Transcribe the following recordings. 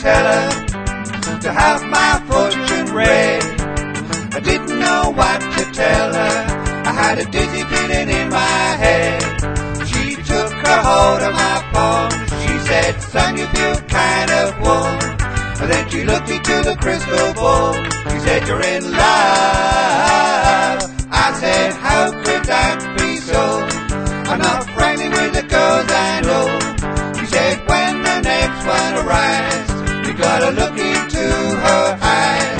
teller to have my fortune read. I didn't know what to tell her. I had a dizzy feeling in my head. She took her hold of my palm. She said, son, you feel kind of warm. And then she looked into the crystal ball. She said, you're in love. I said, how could that be so? I'm not friendly with the girls I know. She said, when the next one arrives, you gotta look into her eyes.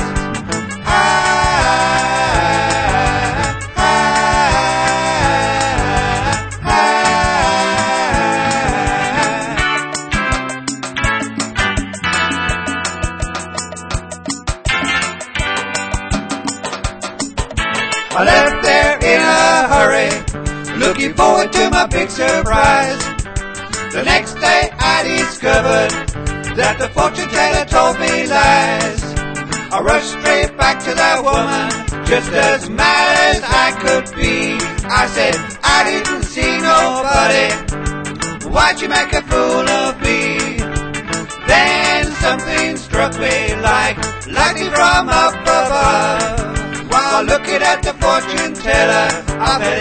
I left there in a hurry, looking forward to my big surprise. The next day I discovered that the fortune teller told me lies. I rushed straight back to that woman, just as mad as I could be. I said, I didn't see nobody, why'd you make a fool of me? Then something struck me like lightning from up above. While looking at the fortune teller, I felt